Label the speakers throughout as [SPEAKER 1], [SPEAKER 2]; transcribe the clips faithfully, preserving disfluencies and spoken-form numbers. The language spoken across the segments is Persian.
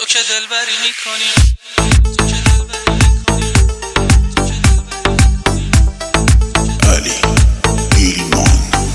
[SPEAKER 1] که دلبری میکنی
[SPEAKER 2] علی ایلمان.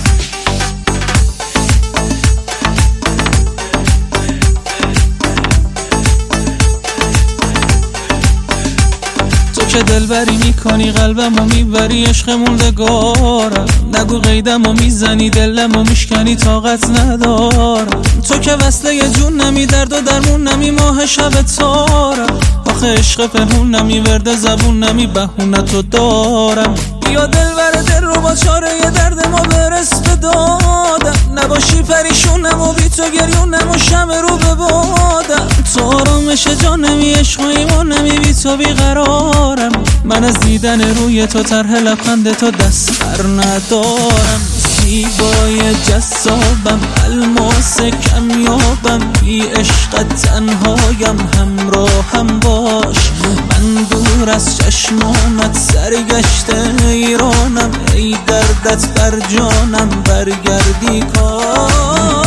[SPEAKER 1] تو که دلبری میکنی قلبمو میبری عشق موندگارم، نگو قیدمو میزنی دلمو میشکنی طاقت ندارم. تو که وصله جون نمی درد و درمون نمی ماه شب تارم، آخه عشق پنهون نمی ورد زبون نمی بهونه تو دارم. بیا دلبر دل رو با چاره درد ما برس به دادم، نباشی پریشونم و بی تو گریونم و شمع رو به بادم. تو آرامش جانمی عشق و ایمان نمی بی تو بیقرارم، من از دیدن روی تو طرح لبخند تو دست بر ندارم. زیبای جذابم الماس کمیابم، بی عشقت تنهایم همراهم باش. من دور از چشمانت سرگشته ایرانم، ای دردت بر جانم برگردی کاش.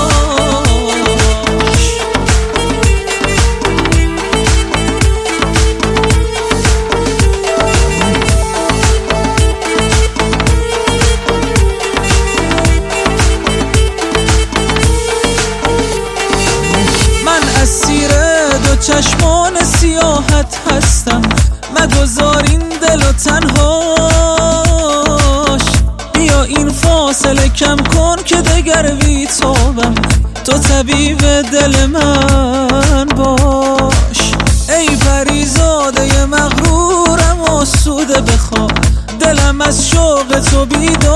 [SPEAKER 1] اسیر دو چشمان سیاحت هستم، مگذار این دل و تنهاش. بیا این فاصله کم کن که دگر بیتابم، تو طبیب دل من باش. ای پریزاده مغرورم آسوده بخواب، دلم از شوق تو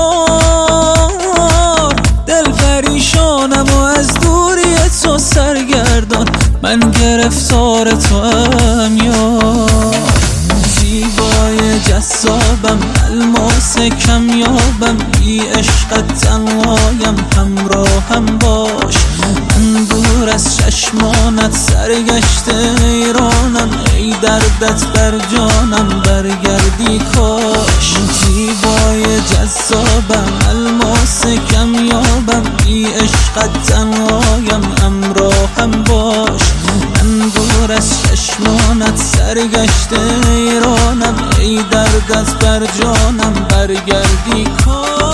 [SPEAKER 1] بیدار. دل پریشانم و از دوری تو سرگردان، من گرفتار تو هم یار. زیبای جذابم الماس کمیابم، بی عشقت تنهایم همراهم باش. من دور از چشمانت سرگشته ایرانم، ای دردت بر جانم برگردی کاش. زیبای جذابم الماس کمیابم، بی عشقت تنهایم همراهم باش. من دور از چشمانت سرگشته ایرانم، ای دردت بر جانم برگردی کاش.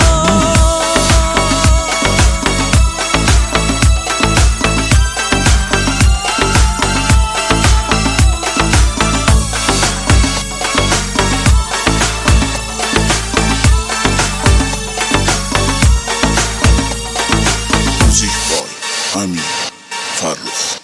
[SPEAKER 2] امیر فرخ.